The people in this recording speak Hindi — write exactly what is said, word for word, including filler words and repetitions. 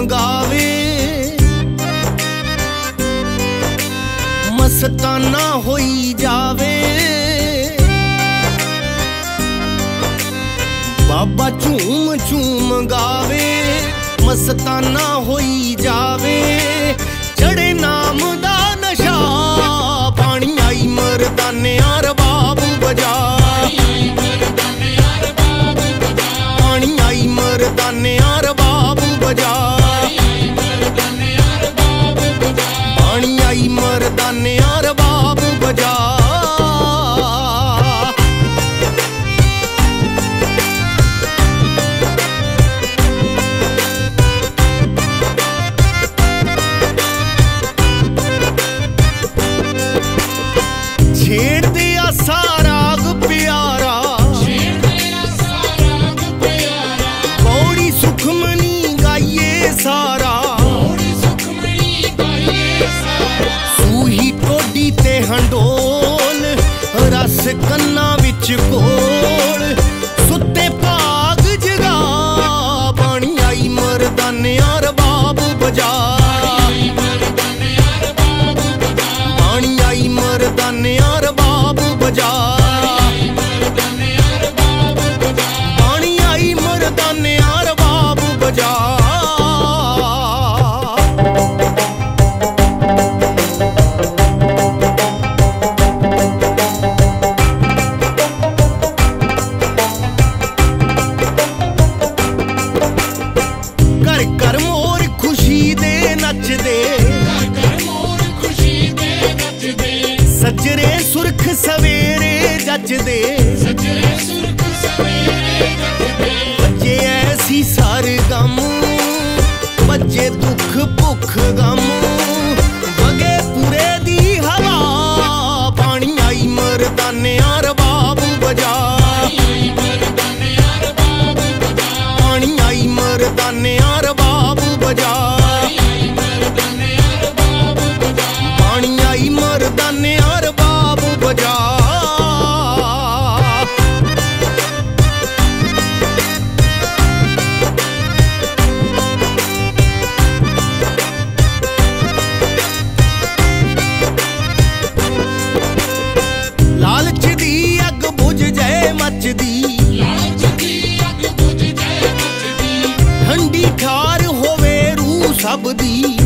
गावे, मस्ताना होई जावे। बाबा झूम झूम गावे, मस्ताना होई जावे। चढ़े नाम दा नशा, पानी आई मर्दाने रबाब बजा, पानी आई मर्दाने रबाब बजा, पानी आई मर्दाने रबाब बजा। छेड़ दिया साराग प्यारा, पौड़ी सुखमनी गाइए सारा। सूही टोडी ते हंडोल, रस कन्ना विच कोल। सुते भाग जगा, पानी आई मर्दाने रबाब बजा, पानी आई मर्दाने रबाब बजा, पानी आई मर्दाने रबाब बजा। घर घर मोर खुशी दे नचदे, सजरे सुरख सवेरे जचदे। बजे ऐसी सरगम, बजे दुख भुख गम। वगे पूरे दी हवा, पानी आई मर्दाने रबाब बजा, पानी आई मर्दाने रबाब बजा, पानी आई मर्दाने रबाब बजा। लालच दी अग बुझ जाए मचदी, ठंडी ठार होवे रूह सब दी।